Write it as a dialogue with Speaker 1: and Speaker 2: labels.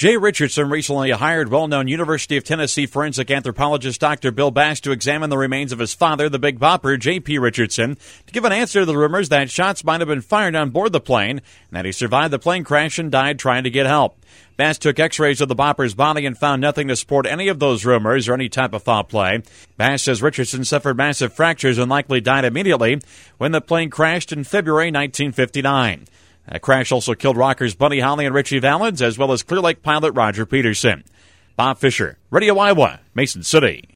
Speaker 1: Jay Richardson recently hired well-known University of Tennessee forensic anthropologist Dr. Bill Bass to examine the remains of his father, the Big Bopper, J.P. Richardson, to give an answer to the rumors that shots might have been fired on board the plane and that he survived the plane crash and died trying to get help. Bass took x-rays of the Bopper's body and found nothing to support any of those rumors or any type of foul play. Bass says Richardson suffered massive fractures and likely died immediately when the plane crashed in February 1959. That crash also killed rockers Buddy Holly and Richie Valens, as well as Clear Lake pilot Roger Peterson. Bob Fisher, Radio Iowa, Mason City.